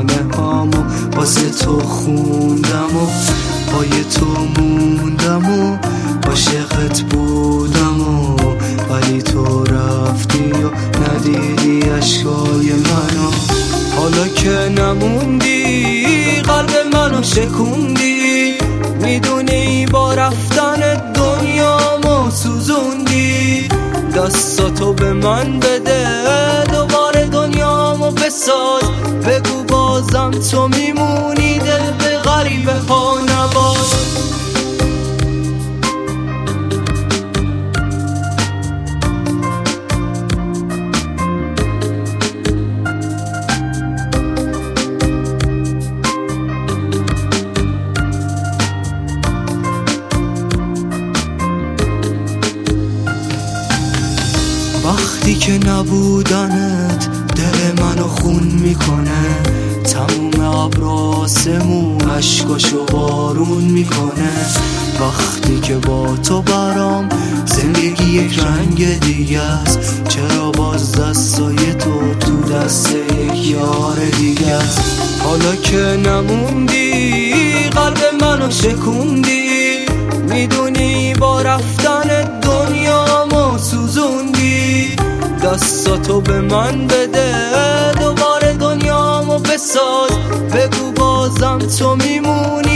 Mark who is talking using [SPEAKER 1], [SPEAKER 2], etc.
[SPEAKER 1] افسانه هامو واسه تو خوندم و پای تو موندم و عاشقت بودم و ولی تو رفتی و ندیدی اشکای منو. حالا که نموندی قلب منو شکوندی، میدونی با رفتن دنیامو سوزوندی. دستاتو به من بده دوباره دنیامو بساز، بگو بازم تو میمونی دل به غریبه ها نباز. وقتی که نبودنت دل منو خون میکنه، تموم ابر آسمون اشکاشو بارون میکنه. وقتی که با تو برام زندگی یک رنگ دیگه است، چرا باز دستای تو دست یک یار دیگه است. حالا که نموندی قلب منو شکوندی، میدونی با رفتن دنیامو سوزوندی. دستاتو به من بده دوباره دنیامو بساز، بگو بازم تو میمونی